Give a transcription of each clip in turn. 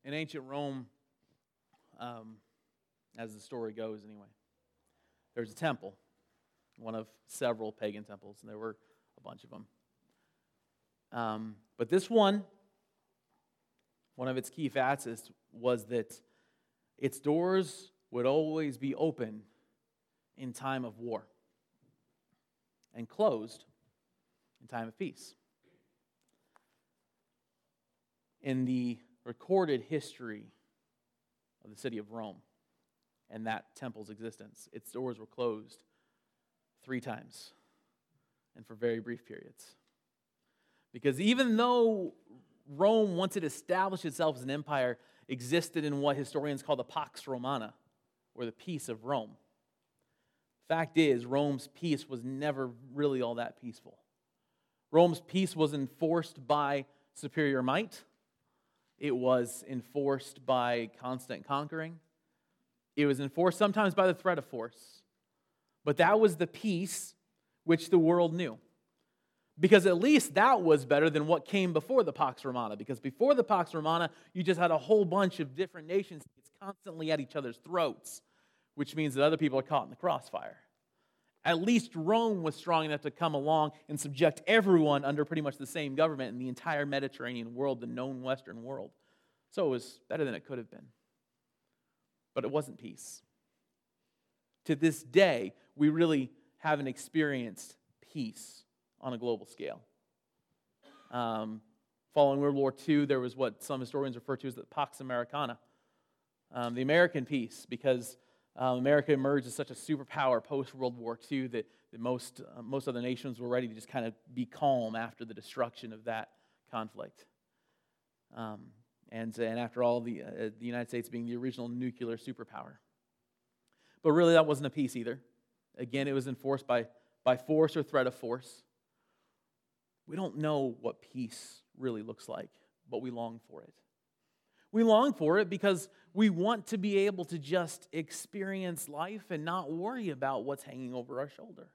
In ancient Rome, as the story goes anyway, there's a temple, one of several pagan temples, and there were a bunch of them. But this one of its key facets was that its doors would always be open in time of war and closed in time of peace. In the recorded history of the city of Rome and that temple's existence, its doors were closed 3 times and for very brief periods. Because even though Rome, once it established itself as an empire, existed in what historians call the Pax Romana, or the peace of Rome, fact is, Rome's peace was never really all that peaceful. Rome's peace was enforced by superior might. It was enforced by constant conquering. It was enforced sometimes by the threat of force. But that was the peace which the world knew. Because at least that was better than what came before the Pax Romana. Because before the Pax Romana, you just had a whole bunch of different nations constantly at each other's throats, which means that other people are caught in the crossfire. At least Rome was strong enough to come along and subject everyone under pretty much the same government in the entire Mediterranean world, the known Western world. So it was better than it could have been. But it wasn't peace. To this day, we really haven't experienced peace on a global scale. Following World War II, there was what some historians refer to as the Pax Americana, the American peace, because America emerged as such a superpower post-World War II that most other nations were ready to just kind of be calm after the destruction of that conflict. And after all, the United States being the original nuclear superpower. But really, that wasn't a peace either. Again, it was enforced by force or threat of force. We don't know what peace really looks like, but we long for it. We long for it because we want to be able to just experience life and not worry about what's hanging over our shoulder.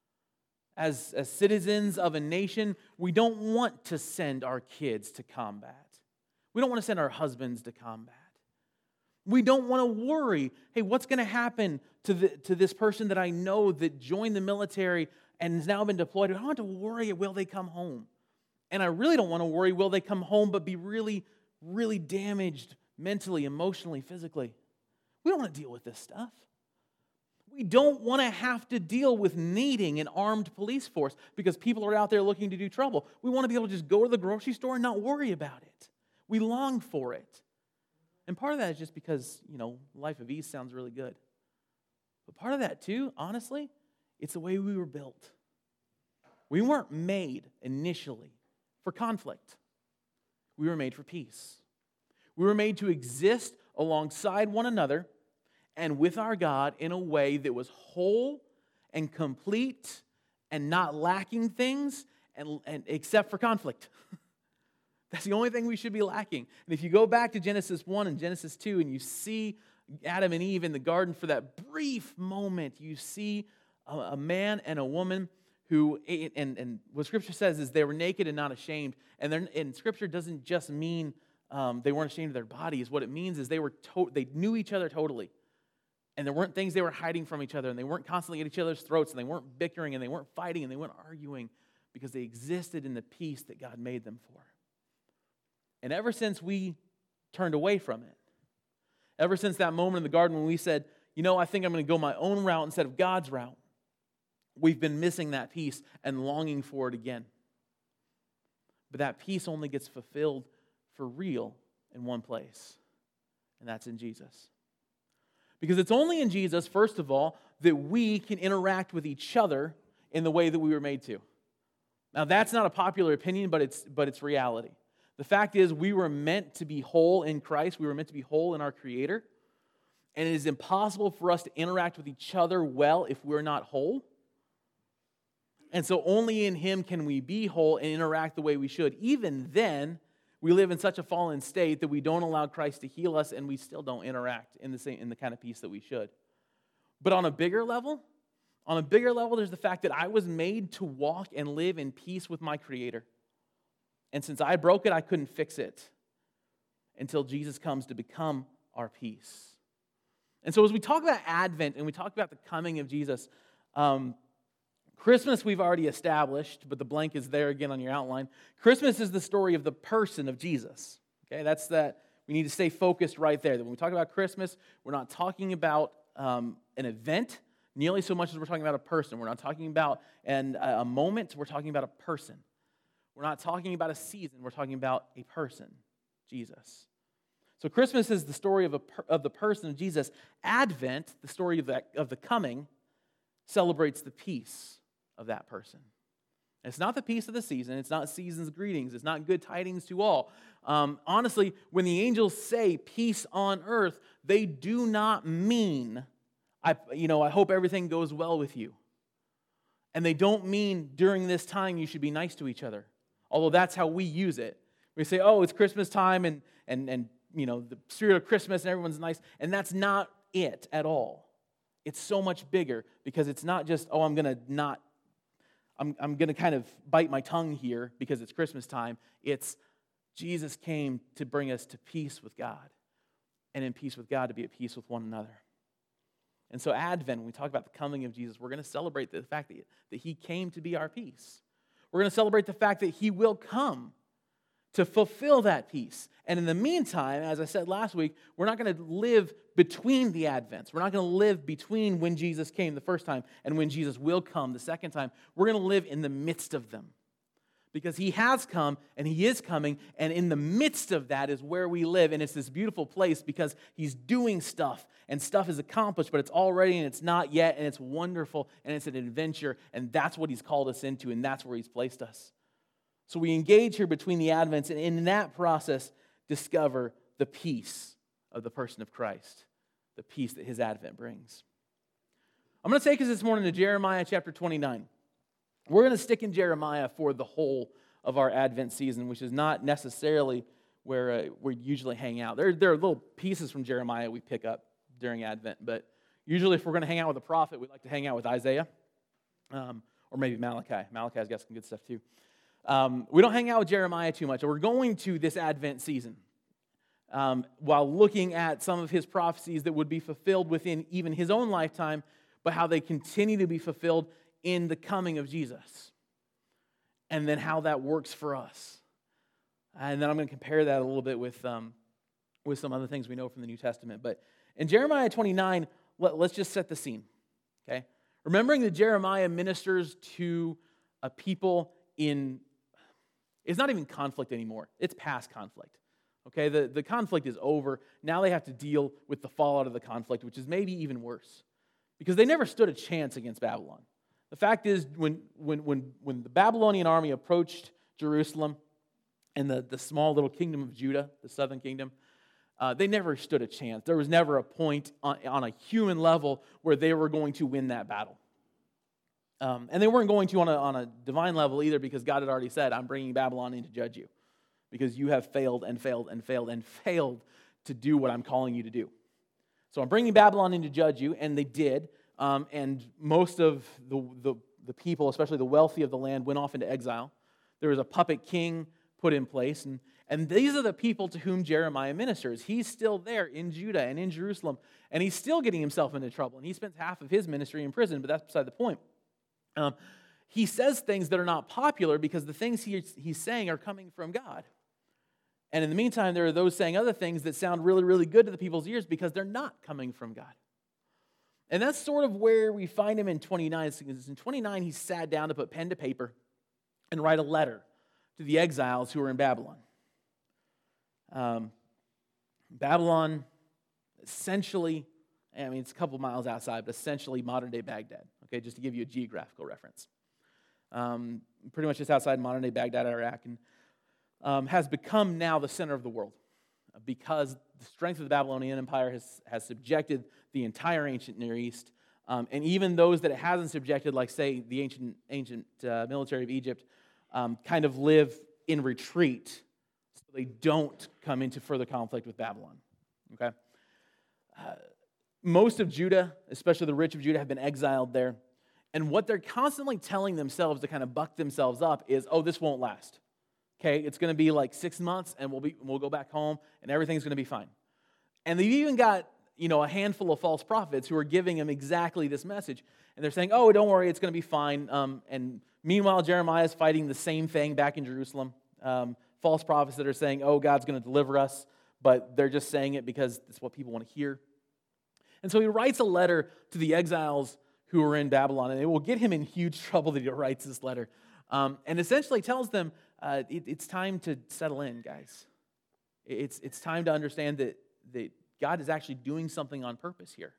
As citizens of a nation, we don't want to send our kids to combat. We don't want to send our husbands to combat. We don't want to worry, hey, what's going to happen to this person that I know that joined the military and has now been deployed? I don't want to worry, will they come home? And I really don't want to worry, will they come home but be really, really damaged mentally, emotionally, physically? We don't want to deal with this stuff. We don't want to have to deal with needing an armed police force because people are out there looking to do trouble. We want to be able to just go to the grocery store and not worry about it. We long for it. And part of that is just because, life of ease sounds really good. But part of that too, honestly, it's the way we were built. We weren't made initially for conflict. We were made for peace. We were made to exist alongside one another and with our God in a way that was whole and complete and not lacking things and except for conflict. That's the only thing we should be lacking. And if you go back to Genesis 1 and Genesis 2 and you see Adam and Eve in the garden for that brief moment, you see a man and a woman who, and what Scripture says is they were naked and not ashamed. And Scripture doesn't just mean they weren't ashamed of their bodies. What it means is they knew each other totally. And there weren't things they were hiding from each other, and they weren't constantly at each other's throats, and they weren't bickering, and they weren't fighting, and they weren't arguing, because they existed in the peace that God made them for. And ever since we turned away from it, ever since that moment in the garden when we said, I think I'm going to go my own route instead of God's route, we've been missing that peace and longing for it again. But that peace only gets fulfilled for real in one place, and that's in Jesus. Because it's only in Jesus, first of all, that we can interact with each other in the way that we were made to. Now, that's not a popular opinion, but it's reality. The fact is, we were meant to be whole in Christ. We were meant to be whole in our Creator. And it is impossible for us to interact with each other well if we're not whole. And so only in Him can we be whole and interact the way we should. Even then, we live in such a fallen state that we don't allow Christ to heal us, and we still don't interact in the kind of peace that we should. But on a bigger level, there's the fact that I was made to walk and live in peace with my Creator. And since I broke it, I couldn't fix it. until Jesus comes to become our peace. And so as we talk about Advent and we talk about the coming of Jesus, Christmas we've already established, but the blank is there again on your outline. Christmas is the story of the person of Jesus. Okay, that's that. We need to stay focused right there. That when we talk about Christmas, we're not talking about an event nearly so much as we're talking about a person. We're not talking about a moment. We're talking about a person. We're not talking about a season. We're talking about a person, Jesus. So Christmas is the story of the person of Jesus. Advent, the story of the coming, celebrates the peace of that person. It's not the peace of the season. It's not season's greetings. It's not good tidings to all. Honestly, when the angels say peace on earth, they do not mean, I hope everything goes well with you. And they don't mean during this time you should be nice to each other. Although that's how we use it. We say, oh, it's Christmas time and the spirit of Christmas and everyone's nice. And that's not it at all. It's so much bigger because it's not just, oh, I'm going to kind of bite my tongue here because it's Christmas time. It's Jesus came to bring us to peace with God. And in peace with God, to be at peace with one another. And so Advent, when we talk about the coming of Jesus, we're going to celebrate the fact that He came to be our peace. We're going to celebrate the fact that He will come to fulfill that peace. And in the meantime, as I said last week, we're not going to live between the Advents. We're not going to live between when Jesus came the first time and when Jesus will come the second time. We're going to live in the midst of them. Because He has come and He is coming, and in the midst of that is where we live. And it's this beautiful place because He's doing stuff, and stuff is accomplished, but it's already and it's not yet, and it's wonderful, and it's an adventure, and that's what He's called us into, and that's where He's placed us. So we engage here between the Advents, and in that process, discover the peace of the person of Christ, the peace that His Advent brings. I'm going to take us this morning to Jeremiah chapter 29. We're going to stick in Jeremiah for the whole of our Advent season, which is not necessarily where we usually hang out. There are little pieces from Jeremiah we pick up during Advent, but usually if we're going to hang out with a prophet, we like to hang out with Isaiah or maybe Malachi. Malachi's got some good stuff too. We don't hang out with Jeremiah too much. We're going to this Advent season while looking at some of his prophecies that would be fulfilled within even his own lifetime, but how they continue to be fulfilled in the coming of Jesus, and then how that works for us. And then I'm going to compare that a little bit with some other things we know from the New Testament. But in Jeremiah 29, let's just set the scene, okay? Remembering that Jeremiah ministers to a people it's not even conflict anymore. It's past conflict, okay? The conflict is over. Now they have to deal with the fallout of the conflict, which is maybe even worse, because they never stood a chance against Babylon. The fact is, when the Babylonian army approached Jerusalem and the small little kingdom of Judah, the southern kingdom, they never stood a chance. There was never a point on a human level where they were going to win that battle. And they weren't going to on a divine level either, because God had already said, I'm bringing Babylon in to judge you, because you have failed and failed and failed and failed to do what I'm calling you to do. So I'm bringing Babylon in to judge you, and they did. And most of the people, especially the wealthy of the land, went off into exile. There was a puppet king put in place. And these are the people to whom Jeremiah ministers. He's still there in Judah and in Jerusalem. And he's still getting himself into trouble. And he spends half of his ministry in prison, but that's beside the point. He says things that are not popular because the things he's saying are coming from God. And in the meantime, there are those saying other things that sound really, really good to the people's ears because they're not coming from God. And that's sort of where we find him in 29. In 29, he sat down to put pen to paper and write a letter to the exiles who were in Babylon. Babylon, essentially, it's a couple miles outside, but essentially modern-day Baghdad, okay, just to give you a geographical reference. Pretty much just outside modern-day Baghdad, Iraq, and has become now the center of the world because the strength of the Babylonian Empire has subjected the entire ancient Near East, and even those that it hasn't subjected, like, say, the ancient military of Egypt, kind of live in retreat so they don't come into further conflict with Babylon, okay? Most of Judah, especially the rich of Judah, have been exiled there, and what they're constantly telling themselves to kind of buck themselves up is, oh, this won't last. Okay, it's going to be like 6 months, and we'll go back home, and everything's going to be fine. And they've even got, a handful of false prophets who are giving him exactly this message. And they're saying, oh, don't worry, it's going to be fine. And meanwhile, Jeremiah is fighting the same thing back in Jerusalem. False prophets that are saying, oh, God's going to deliver us, but they're just saying it because it's what people want to hear. And so he writes a letter to the exiles who are in Babylon, and it will get him in huge trouble that he writes this letter. And essentially tells them, it's time to settle in, guys. It's time to understand that God is actually doing something on purpose here.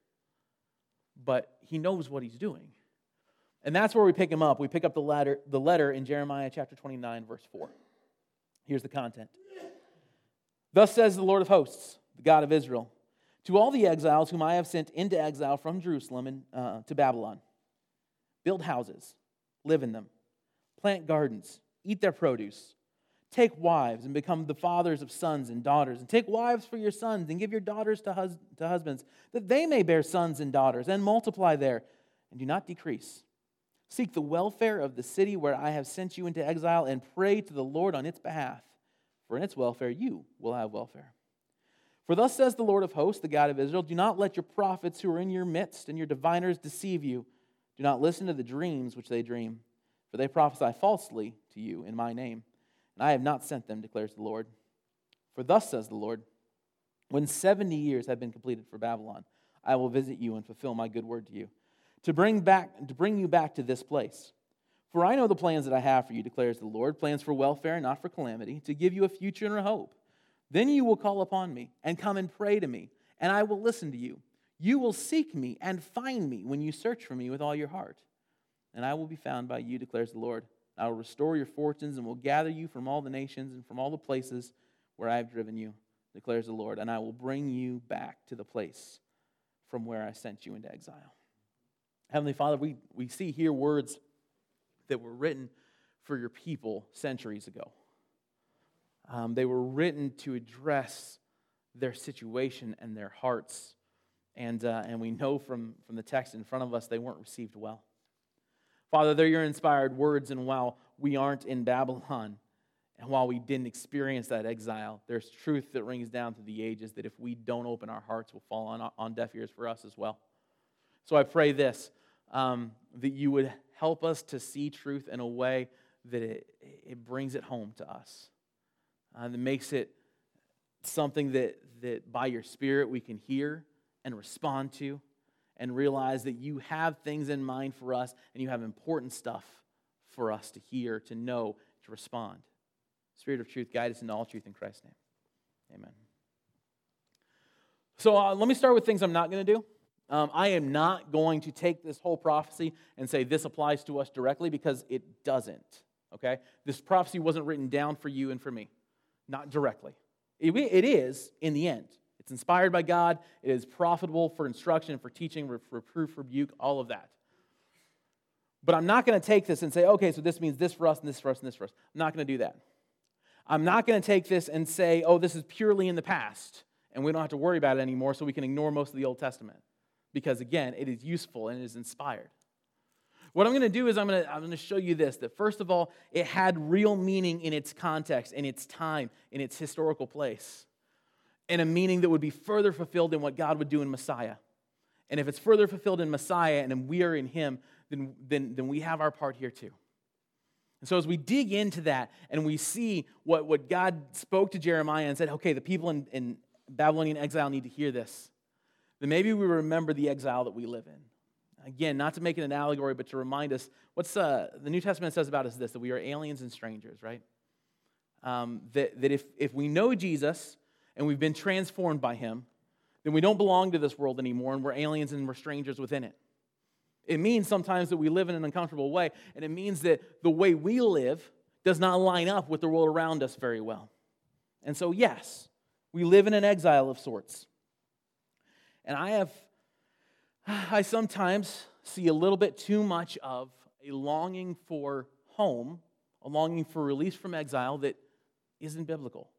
But he knows what he's doing. And that's where we pick him up. We pick up the letter in Jeremiah chapter 29, verse 4. Here's the content. Thus says the Lord of hosts, the God of Israel, to all the exiles whom I have sent into exile from Jerusalem to Babylon, build houses, live in them, plant gardens, eat their produce, take wives and become the fathers of sons and daughters, and take wives for your sons and give your daughters to husbands, that they may bear sons and daughters and multiply there, and do not decrease. Seek the welfare of the city where I have sent you into exile, and pray to the Lord on its behalf. For in its welfare you will have welfare. For thus says the Lord of hosts, the God of Israel, do not let your prophets who are in your midst and your diviners deceive you. Do not listen to the dreams which they dream, for they prophesy falsely to you in my name. And I have not sent them, declares the Lord. For thus says the Lord, when 70 years have been completed for Babylon, I will visit you and fulfill my good word to you, to bring you back to this place. For I know the plans that I have for you, declares the Lord, plans for welfare and not for calamity, to give you a future and a hope. Then you will call upon me and come and pray to me, and I will listen to you. You will seek me and find me when you search for me with all your heart. And I will be found by you, declares the Lord. I will restore your fortunes and will gather you from all the nations and from all the places where I have driven you, declares the Lord. And I will bring you back to the place from where I sent you into exile. Heavenly Father, we see here words that were written for your people centuries ago. They were written to address their situation and their hearts. And we know from the text in front of us, they weren't received well. Father, they're your inspired words, and while we aren't in Babylon, and while we didn't experience that exile, there's truth that rings down through the ages that if we don't open our hearts, will fall on deaf ears for us as well. So I pray this, that you would help us to see truth in a way that it brings it home to us. That makes it something that by your Spirit we can hear and respond to and realize that you have things in mind for us and you have important stuff for us to hear, to know, to respond. Spirit of truth, guide us into all truth in Christ's name. Amen. So let me start with things I'm not going to do. I am not going to take this whole prophecy and say this applies to us directly, because it doesn't. Okay? This prophecy wasn't written down for you and for me. Not directly. It is in the end. It's inspired by God. It is profitable for instruction, for teaching, reproof, rebuke, all of that. But I'm not going to take this and say, okay, so this means this for us and this for us and this for us. I'm not going to do that. I'm not going to take this and say, oh, this is purely in the past, and we don't have to worry about it anymore, so we can ignore most of the Old Testament. Because again, it is useful and it is inspired. What I'm going to do is I'm going to show you this, that first of all, it had real meaning in its context, in its time, in its historical place, and a meaning that would be further fulfilled in what God would do in Messiah. And if it's further fulfilled in Messiah and we are in Him, then we have our part here too. And so as we dig into that and we see what God spoke to Jeremiah and said, okay, the people in Babylonian exile need to hear this, then maybe we remember the exile that we live in. Again, not to make it an allegory, but to remind us, what's the New Testament says about us this, that we are aliens and strangers, right? That if we know Jesus and we've been transformed by Him, then we don't belong to this world anymore, and we're aliens and we're strangers within it. It means sometimes that we live in an uncomfortable way, and it means that the way we live does not line up with the world around us very well. And so, yes, we live in an exile of sorts. And I sometimes see a little bit too much of a longing for home, a longing for release from exile that isn't biblical.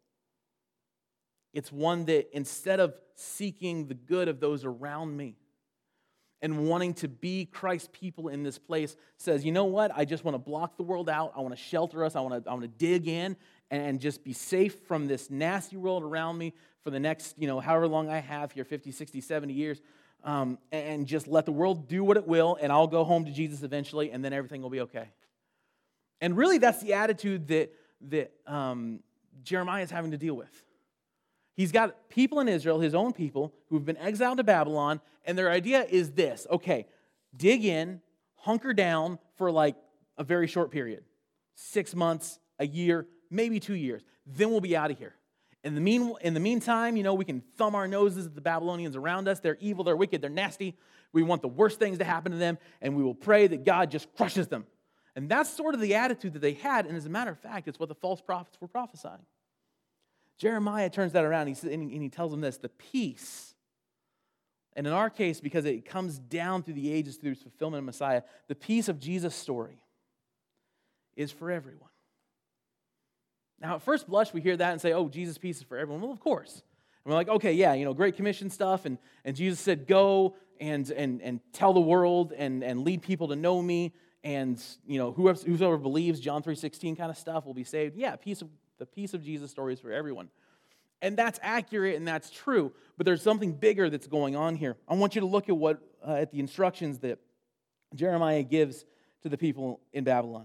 It's one that instead of seeking the good of those around me, and wanting to be Christ's people in this place says, you know what? I just want to block the world out. I want to shelter us. I want to dig in and just be safe from this nasty world around me for the next, however long I have here, 50, 60, 70 years, and just let the world do what it will, and I'll go home to Jesus eventually, and then everything will be okay. And really, that's the attitude that Jeremiah is having to deal with. He's got people in Israel, his own people, who've been exiled to Babylon, and their idea is this: okay, dig in, hunker down for like a very short period, 6 months, a year, maybe 2 years. Then we'll be out of here. In the meantime, we can thumb our noses at the Babylonians around us. They're evil, they're wicked, they're nasty. We want the worst things to happen to them, and we will pray that God just crushes them. And that's sort of the attitude that they had, and as a matter of fact, it's what the false prophets were prophesying. Jeremiah turns that around, and he tells them this: the peace, and in our case, because it comes down through the ages through fulfillment of Messiah, the peace of Jesus' story is for everyone. Now, at first blush, we hear that and say, oh, Jesus' peace is for everyone. Well, of course. And we're like, okay, yeah, Great Commission stuff, and Jesus said, go and tell the world and lead people to know me, and whoever believes, John 3:16 kind of stuff, will be saved. Yeah, the peace of Jesus' story is for everyone. And that's accurate and that's true, but there's something bigger that's going on here. I want you to look at the instructions that Jeremiah gives to the people in Babylon.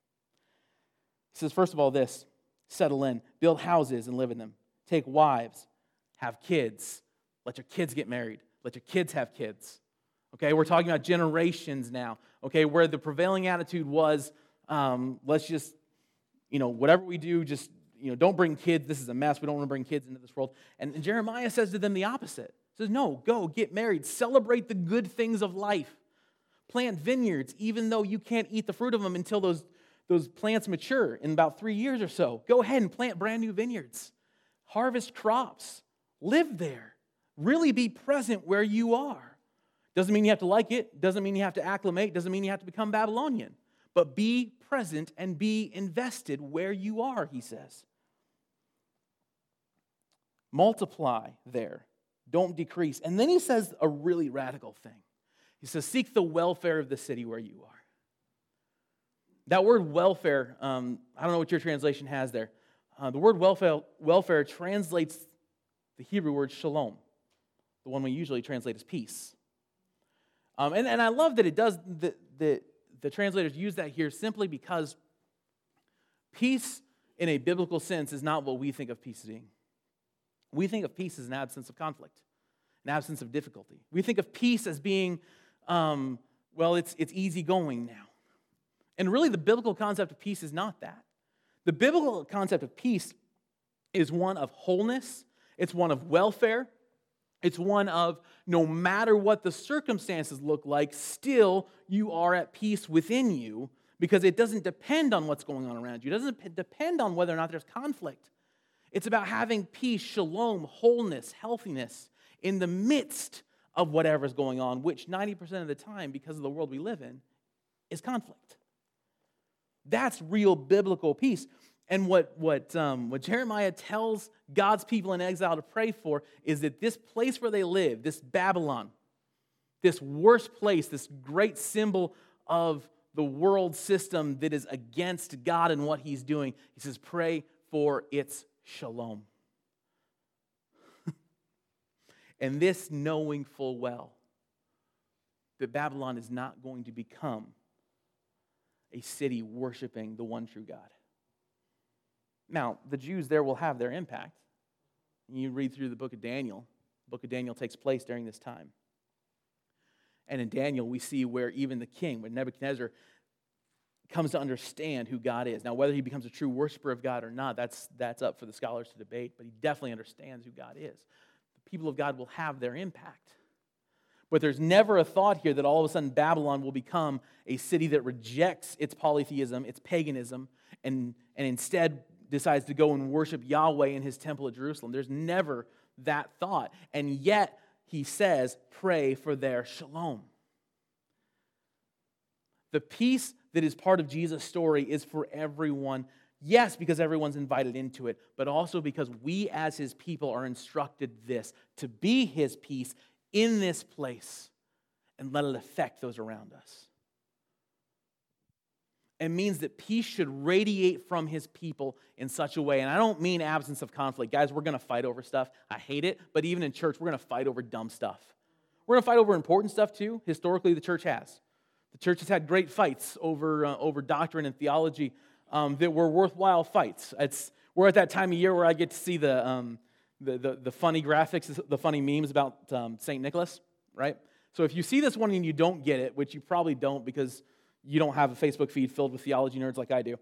He says, first of all, this: settle in, build houses and live in them. Take wives, have kids. Let your kids get married. Let your kids have kids. Okay, we're talking about generations now. Okay, where the prevailing attitude was, let's just, whatever we do, just, don't bring kids. This is a mess. We don't want to bring kids into this world. And Jeremiah says to them the opposite. He says, no, go, get married. Celebrate the good things of life. Plant vineyards, even though you can't eat the fruit of them until those plants mature in about 3 years or so. Go ahead and plant brand new vineyards. Harvest crops. Live there. Really be present where you are. Doesn't mean you have to like it. Doesn't mean you have to acclimate. Doesn't mean you have to become Babylonian. But be present and be invested where you are, he says. Multiply there. Don't decrease. And then he says a really radical thing. He says, seek the welfare of the city where you are. That word welfare, I don't know what your translation has there. The word welfare translates the Hebrew word shalom, the one we usually translate as peace. And I love that it does, the translators use that here simply because peace in a biblical sense is not what we think of peace as being. We think of peace as an absence of conflict, an absence of difficulty. We think of peace as being, it's easygoing now. And really the biblical concept of peace is not that. The biblical concept of peace is one of wholeness. It's one of welfare. It's one of no matter what the circumstances look like, still you are at peace within you because it doesn't depend on what's going on around you. It doesn't depend on whether or not there's conflict. It's about having peace, shalom, wholeness, healthiness in the midst of whatever's going on, which 90% of the time, because of the world we live in, is conflict. That's real biblical peace. And what Jeremiah tells God's people in exile to pray for is that this place where they live, this Babylon, this worst place, this great symbol of the world system that is against God and what he's doing, he says, pray for its shalom. And this knowing full well that Babylon is not going to become a city worshiping the one true God. Now, the Jews there will have their impact. You read through the book of Daniel. The book of Daniel takes place during this time. And in Daniel, we see where even the king, when Nebuchadnezzar comes to understand who God is. Now, whether he becomes a true worshiper of God or not, that's up for the scholars to debate, but he definitely understands who God is. The people of God will have their impact. But there's never a thought here that all of a sudden Babylon will become a city that rejects its polytheism, its paganism, and instead decides to go and worship Yahweh in his temple at Jerusalem. There's never that thought. And yet, he says, pray for their shalom. The peace that is part of Jesus' story is for everyone. Yes, because everyone's invited into it, but also because we as his people are instructed this, to be his peace in this place and let it affect those around us. It means that peace should radiate from his people in such a way. And I don't mean absence of conflict. Guys, we're going to fight over stuff. I hate it. But even in church, we're going to fight over dumb stuff. We're going to fight over important stuff too. Historically, the church has. The church has had great fights over doctrine and theology that were worthwhile fights. We're at that time of year where I get to see the funny graphics, the funny memes about St. Nicholas, right? So if you see this one and you don't get it, which you probably don't because you don't have a Facebook feed filled with theology nerds like I do,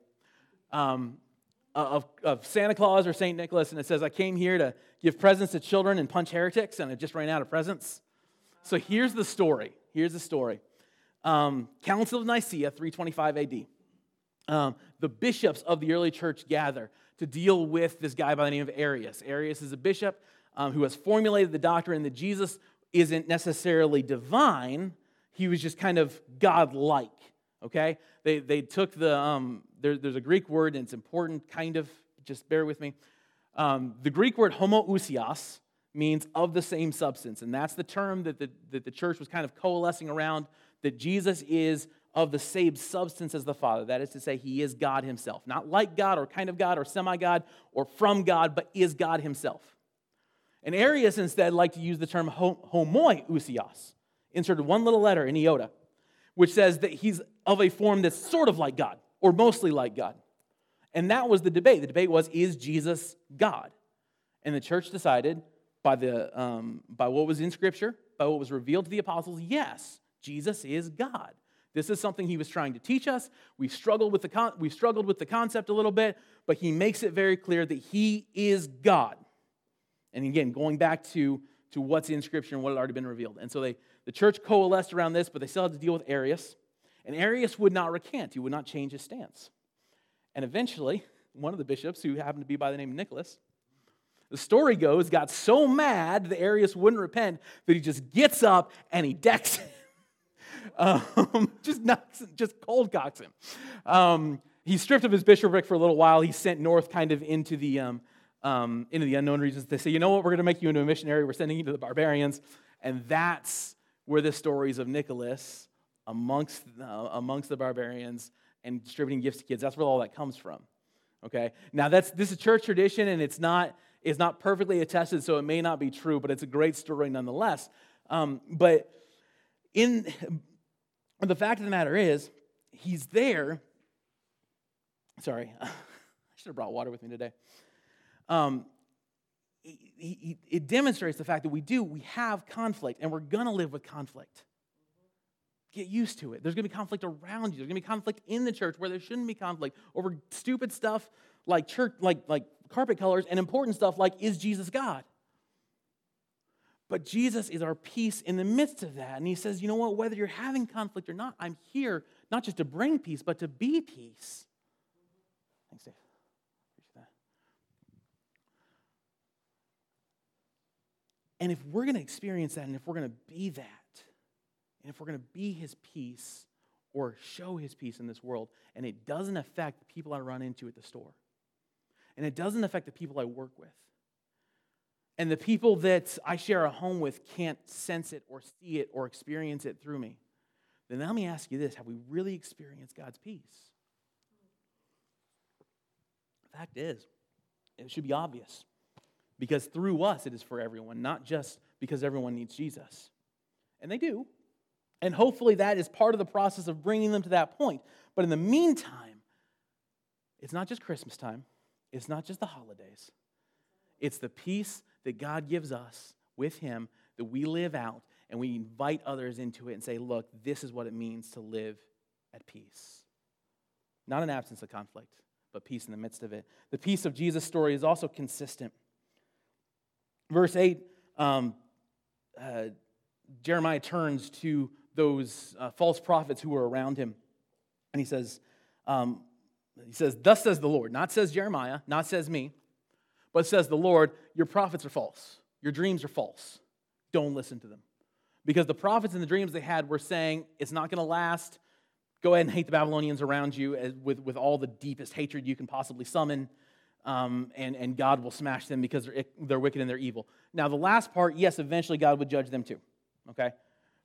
of Santa Claus or St. Nicholas, and it says, I came here to give presents to children and punch heretics, and I just ran out of presents. So here's the story. Council of Nicaea, 325 AD. The bishops of the early church gather to deal with this guy by the name of Arius. Arius is a bishop who has formulated the doctrine that Jesus isn't necessarily divine. He was just kind of God-like. Okay? They took there's a Greek word, and it's important, kind of, just bear with me. The Greek word homoousios means of the same substance, and that's the term that the church was kind of coalescing around, that Jesus is of the same substance as the Father. That is to say, he is God himself. Not like God or kind of God or semi-God or from God, but is God himself. And Arius instead liked to use the term homoousios, inserted one little letter in iota, which says that he's of a form that's sort of like God, or mostly like God. And that was the debate. The debate was, is Jesus God? And the church decided, by what was in Scripture, by what was revealed to the apostles, yes, Jesus is God. This is something he was trying to teach us. We've struggled with the concept a little bit, but he makes it very clear that he is God. And again, going back to what's in Scripture and what had already been revealed. And so the church coalesced around this, but they still had to deal with Arius. And Arius would not recant. He would not change his stance. And eventually, one of the bishops, who happened to be by the name of Nicholas, the story goes, got so mad that Arius wouldn't repent that he just gets up and he decks him. Just cold cocks him. He's stripped of his bishopric for a little while. He's sent north kind of into the unknown regions. They say, you know what, we're going to make you into a missionary. We're sending you to the barbarians. And that's where the stories of Nicholas amongst the barbarians and distributing gifts to kids, that's where all that comes from. Okay? Now, this is church tradition, and it's not perfectly attested, so it may not be true, but it's a great story nonetheless. But the fact of the matter is, he's there. Sorry, I should have brought water with me today. It demonstrates the fact that we have conflict, and we're going to live with conflict. Get used to it. There's going to be conflict around you. There's going to be conflict in the church where there shouldn't be conflict over stupid stuff like church, like carpet colors, and important stuff like, is Jesus God? But Jesus is our peace in the midst of that. And he says, you know what, whether you're having conflict or not, I'm here not just to bring peace, but to be peace. Thanks, Dave. Appreciate that. And if we're going to experience that, and if we're going to be that, and if we're going to be his peace or show his peace in this world, and it doesn't affect the people I run into at the store, and it doesn't affect the people I work with, and the people that I share a home with can't sense it or see it or experience it through me, then let me ask you this: have we really experienced God's peace? The fact is, it should be obvious, because through us it is for everyone, not just because everyone needs Jesus. And they do. And hopefully that is part of the process of bringing them to that point. But in the meantime, it's not just Christmas time. It's not just the holidays. It's the peace that God gives us with him that we live out, and we invite others into it and say, look, this is what it means to live at peace. Not an absence of conflict, but peace in the midst of it. The peace of Jesus' story is also consistent. Verse 8, Jeremiah turns to those false prophets who were around him. And he says, thus says the Lord. Not says Jeremiah, not says me, but says the Lord, your prophets are false. Your dreams are false. Don't listen to them. Because the prophets and the dreams they had were saying, it's not going to last. Go ahead and hate the Babylonians around you with all the deepest hatred you can possibly summon. And God will smash them because they're wicked and they're evil. Now, the last part, yes, eventually God would judge them too. Okay?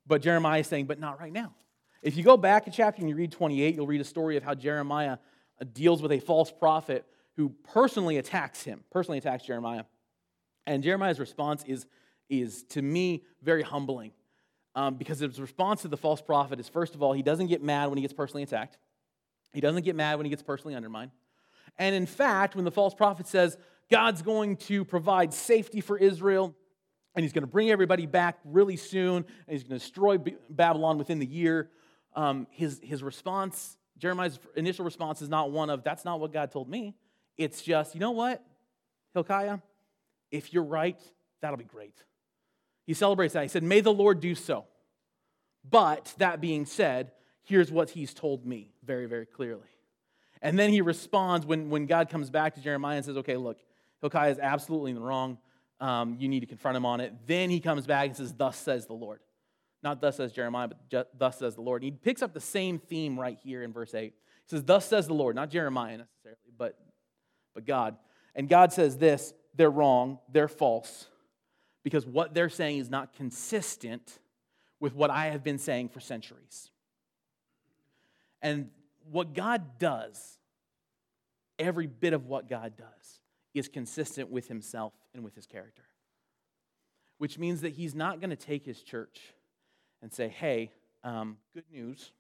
But Jeremiah is saying, but not right now. If you go back a chapter and you read 28, you'll read a story of how Jeremiah deals with a false prophet who personally attacks Jeremiah. And Jeremiah's response is to me, very humbling. Because his response to the false prophet is, first of all, he doesn't get mad when he gets personally attacked. He doesn't get mad when he gets personally undermined. And in fact, when the false prophet says, God's going to provide safety for Israel, and he's going to bring everybody back really soon, and he's going to destroy Babylon within the year, his response, Jeremiah's initial response is not one of, that's not what God told me. It's just, you know what, Hilkiah, if you're right, that'll be great. He celebrates that. He said, may the Lord do so. But that being said, here's what he's told me very, very clearly. And then he responds when God comes back to Jeremiah and says, okay, look, Hilkiah is absolutely in the wrong. You need to confront him on it. Then he comes back and says, thus says the Lord. Not thus says Jeremiah, but thus says the Lord. And he picks up the same theme right here in verse 8. He says, thus says the Lord, not Jeremiah necessarily, but God. And God says this, they're wrong, they're false, because what they're saying is not consistent with what I have been saying for centuries. And what God does, every bit of what God does, is consistent with himself and with his character. Which means that he's not going to take his church and say, hey, good news,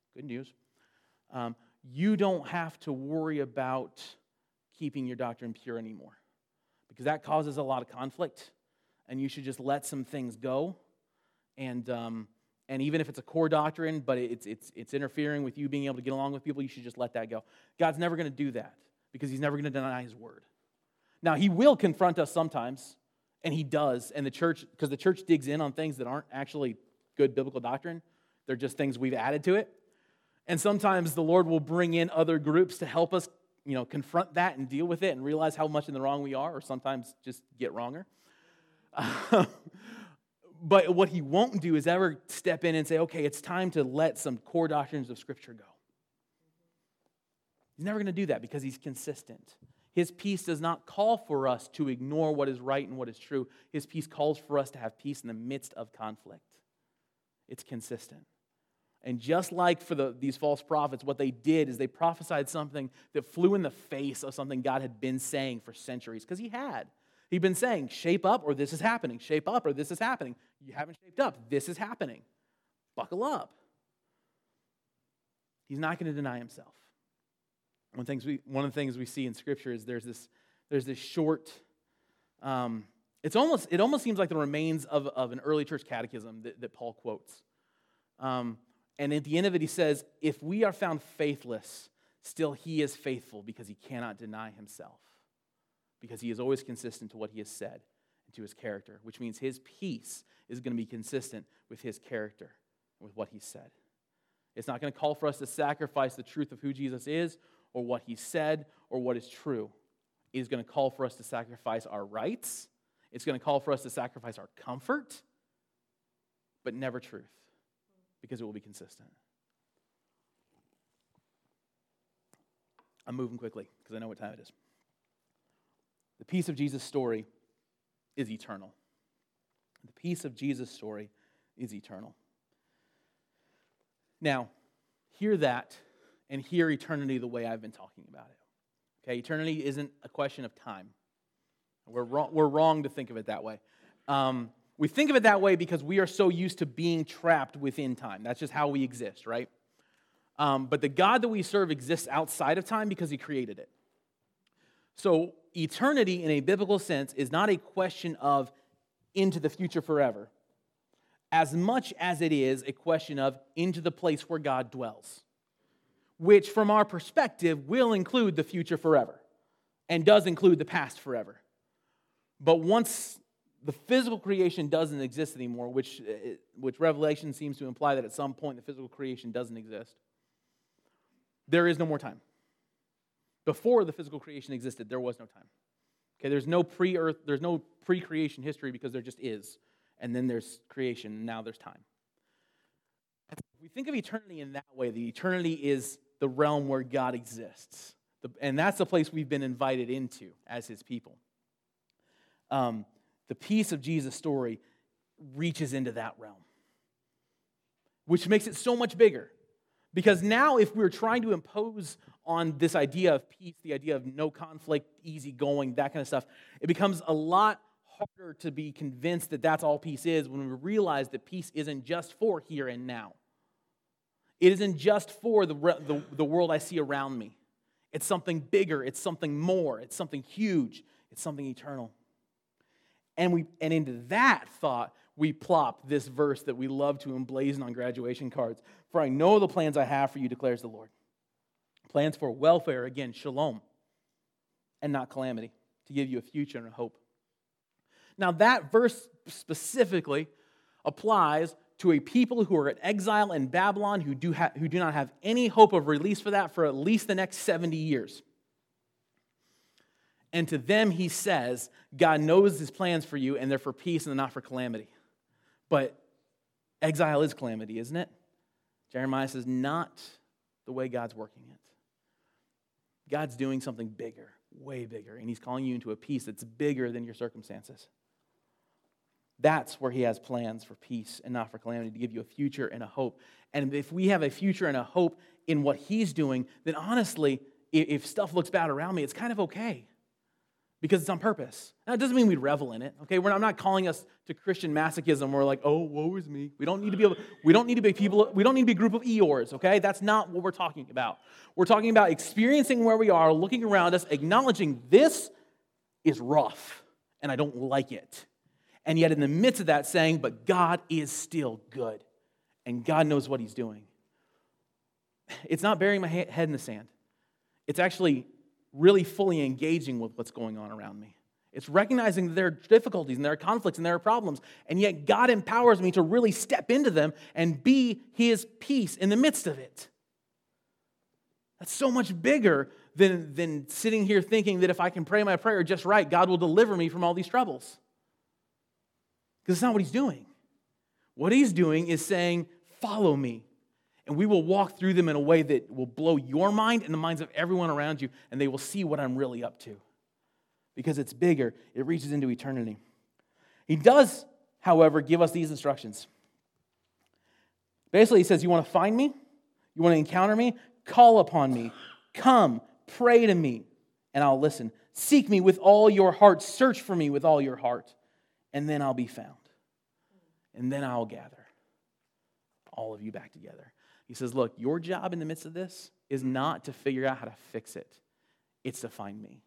you don't have to worry about keeping your doctrine pure anymore. Because that causes a lot of conflict, and you should just let some things go. And even if it's a core doctrine, but it's interfering with you being able to get along with people, you should just let that go. God's never going to do that, because he's never going to deny his word. Now, he will confront us sometimes, and he does, and because the church digs in on things that aren't actually good biblical doctrine. They're just things we've added to it. And sometimes the Lord will bring in other groups to help us, confront that and deal with it and realize how much in the wrong we are, or sometimes just get wronger. But what he won't do is ever step in and say, okay, it's time to let some core doctrines of Scripture go. He's never going to do that because he's consistent. His peace does not call for us to ignore what is right and what is true. His peace calls for us to have peace in the midst of conflict. It's consistent. And just like for these false prophets, what they did is they prophesied something that flew in the face of something God had been saying for centuries, because he had. He'd been saying, shape up or this is happening. Shape up or this is happening. You haven't shaped up. This is happening. Buckle up. He's not going to deny himself. One of the things we see in Scripture is there's this short, it almost seems like the remains of an early church catechism that Paul quotes. And at the end of it, he says, if we are found faithless, still he is faithful because he cannot deny himself. Because he is always consistent to what he has said and to his character, which means his peace is going to be consistent with his character and with what he said. It's not going to call for us to sacrifice the truth of who Jesus is or what he said or what is true. It is going to call for us to sacrifice our rights. It's going to call for us to sacrifice our comfort, but never truth, because it will be consistent. I'm moving quickly because I know what time it is. The peace of Jesus' story is eternal. The peace of Jesus' story is eternal. Now, hear that and hear eternity the way I've been talking about it. Okay, eternity isn't a question of time. We're wrong to think of it that way. We think of it that way because we are so used to being trapped within time. That's just how we exist, right? But the God that we serve exists outside of time because he created it. So eternity in a biblical sense is not a question of into the future forever, as much as it is a question of into the place where God dwells, which from our perspective will include the future forever and does include the past forever. But once the physical creation doesn't exist anymore, which Revelation seems to imply that at some point the physical creation doesn't exist, there is no more time. Before the physical creation existed, there was no time. Okay, there's no pre-earth, there's no pre-creation history because there just is. And then there's creation, and now there's time. If we think of eternity in that way, the eternity is the realm where God exists. And that's the place we've been invited into as his people. The peace of Jesus' story reaches into that realm. which makes it so much bigger. Because now if we're trying to impose on this idea of peace, the idea of no conflict, easy going, that kind of stuff, it becomes a lot harder to be convinced that that's all peace is when we realize that peace isn't just for here and now. It isn't just for the world I see around me. It's something bigger. It's something more. It's something huge. It's something eternal. And into that thought, we plop this verse that we love to emblazon on graduation cards. For I know the plans I have for you, declares the Lord. Plans for welfare, again, shalom, and not calamity, to give you a future and a hope. Now that verse specifically applies to a people who are in exile in Babylon who do not have any hope of release for that for at least the next 70 years. And to them he says, God knows his plans for you and they're for peace and they're not for calamity. But exile is calamity, isn't it? Jeremiah says, not the way God's working it. God's doing something bigger, way bigger, and he's calling you into a peace that's bigger than your circumstances. That's where he has plans for peace and not for calamity, to give you a future and a hope. And if we have a future and a hope in what he's doing, then honestly, if stuff looks bad around me, it's kind of okay. Because it's on purpose. Now, it doesn't mean we revel in it. Okay, I'm not calling us to Christian masochism. We're like, oh, woe is me. We don't need to be a group of Eeyores. Okay, that's not what we're talking about. We're talking about experiencing where we are, looking around us, acknowledging this is rough, and I don't like it. And yet, in the midst of that, saying, but God is still good, and God knows what he's doing. It's not burying my head in the sand. It's actually really fully engaging with what's going on around me. It's recognizing that there are difficulties and there are conflicts and there are problems, and yet God empowers me to really step into them and be his peace in the midst of it. That's so much bigger than sitting here thinking that if I can pray my prayer just right, God will deliver me from all these troubles. Because it's not what he's doing. What he's doing is saying, follow me. And we will walk through them in a way that will blow your mind and the minds of everyone around you, and they will see what I'm really up to. Because it's bigger, it reaches into eternity. He does, however, give us these instructions. Basically, he says, you want to find me? You want to encounter me? Call upon me. Come, pray to me, and I'll listen. Seek me with all your heart. Search for me with all your heart, and then I'll be found. And then I'll gather all of you back together. He says, look, your job in the midst of this is not to figure out how to fix it. It's to find me.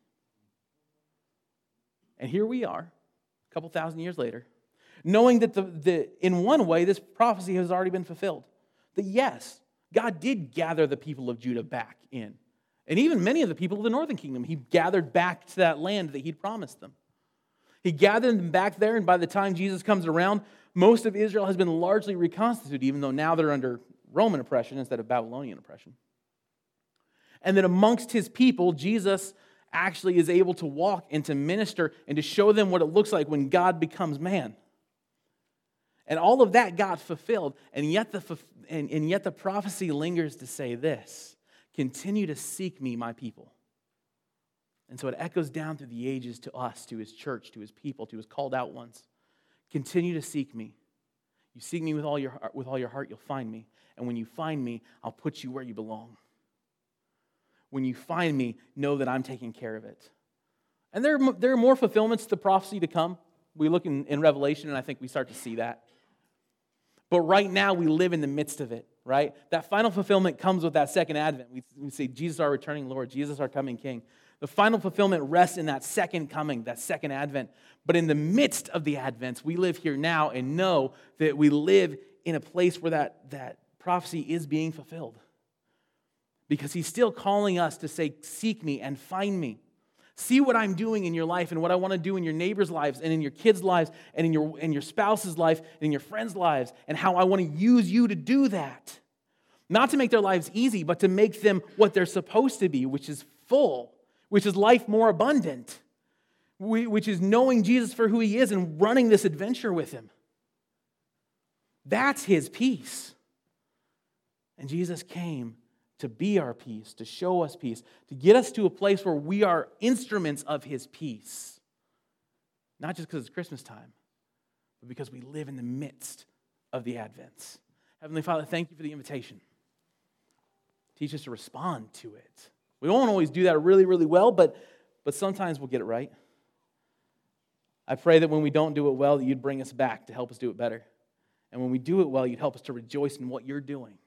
And here we are, a couple thousand years later, knowing that in one way, this prophecy has already been fulfilled. That yes, God did gather the people of Judah back in. And even many of the people of the northern kingdom, he gathered back to that land that he'd promised them. He gathered them back there, and by the time Jesus comes around, most of Israel has been largely reconstituted, even though now they're under Roman oppression instead of Babylonian oppression. And then amongst his people, Jesus actually is able to walk and to minister and to show them what it looks like when God becomes man. And all of that got fulfilled, and yet the prophecy lingers to say this: continue to seek me, my people. And so it echoes down through the ages to us, to his church, to his people, to his called out ones. Continue to seek me. You seek me with all your heart, you'll find me. And when you find me, I'll put you where you belong. When you find me, know that I'm taking care of it. And there are more fulfillments to the prophecy to come. We look in Revelation, and I think we start to see that. But right now, we live in the midst of it, right? That final fulfillment comes with that second advent. We say, Jesus, our returning Lord, Jesus, our coming King. The final fulfillment rests in that second coming, that second advent. But in the midst of the advents, we live here now and know that we live in a place where that prophecy is being fulfilled. Because he's still calling us to say, seek me and find me. See what I'm doing in your life and what I want to do in your neighbors' lives and in your kids' lives and in your spouse's life and in your friends' lives, and how I want to use you to do that. Not to make their lives easy, but to make them what they're supposed to be, which is full, which is life more abundant, which is knowing Jesus for who he is and running this adventure with him. That's his peace. And Jesus came to be our peace, to show us peace, to get us to a place where we are instruments of his peace. Not just because it's Christmas time, but because we live in the midst of the Advents. Heavenly Father, thank you for the invitation. Teach us to respond to it. We won't always do that really, really well, but sometimes we'll get it right. I pray that when we don't do it well, that you'd bring us back to help us do it better. And when we do it well, you'd help us to rejoice in what you're doing.